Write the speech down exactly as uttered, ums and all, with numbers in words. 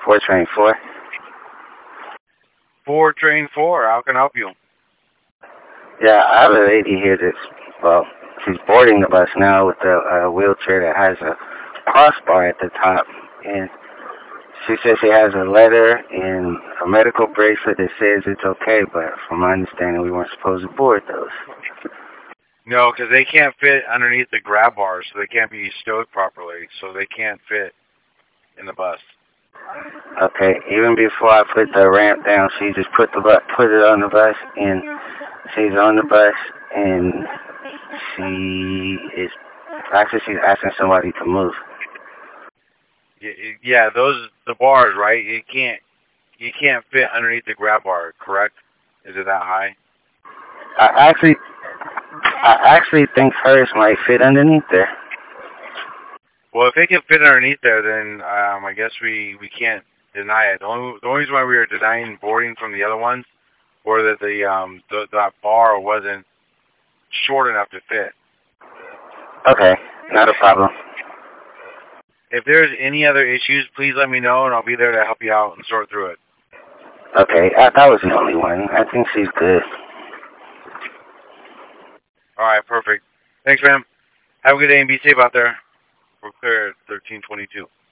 Four train four. Four train four. How can I help you? Yeah, I have a lady here that's, well, she's boarding the bus now with a, a wheelchair that has a crossbar at the top. And she says she has a letter and a medical bracelet that says it's okay, but from my understanding, we weren't supposed to board those. No, because they can't fit underneath the grab bars, so they can't be stowed properly, so they can't fit in the bus. Okay, even before I put the ramp down, she just put the bu- put it on the bus, and she's on the bus, and she is actually she's asking somebody to move. Yeah, those the bars, right? You can't you can't fit underneath the grab bar, correct? Is it that high? I actually I actually think hers might fit underneath there. Well, if it can fit underneath there, then um, I guess we, we can't deny it. The only, the only reason why we were denying boarding from the other ones were that the um the, that bar wasn't short enough to fit. Okay, not a problem. If there's any other issues, please let me know, and I'll be there to help you out and sort through it. Okay, I, that was the only one. I think she's good. All right, perfect. Thanks, ma'am. Have a good day and be safe out there. We're clear at thirteen twenty-two.